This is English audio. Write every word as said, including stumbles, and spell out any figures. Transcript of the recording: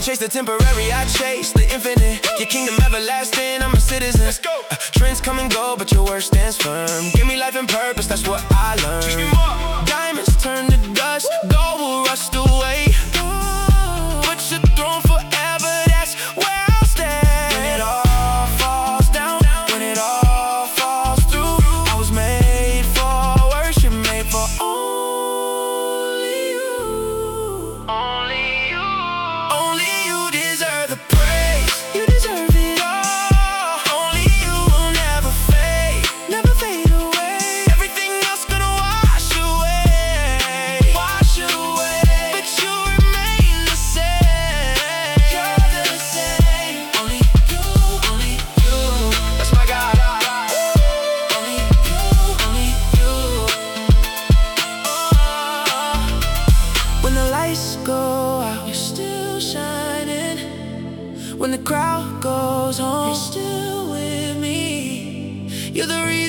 chase the temporary, I chase the infinite. Your kingdom everlasting, I'm a citizen. Let's go. Uh, trends come and go, but your word stands firm. Give me life and purpose, that's what I learned. Diamonds turn to dust, gold will rust away. But your throne forever, that's where I'll stay. When it all falls down, when it all falls through, I was made for worship, made for only you. Only you. Only you deserve the praise. You deserve it all. Only you will never fade, never fade away. Everything else gonna wash away, wash away. But you remain the same. You're the same. Only you, only you. That's my God. Only you, only you. Oh. When the lights go out, you're still shining. When the crowd goes home, you're still with me. You're the reason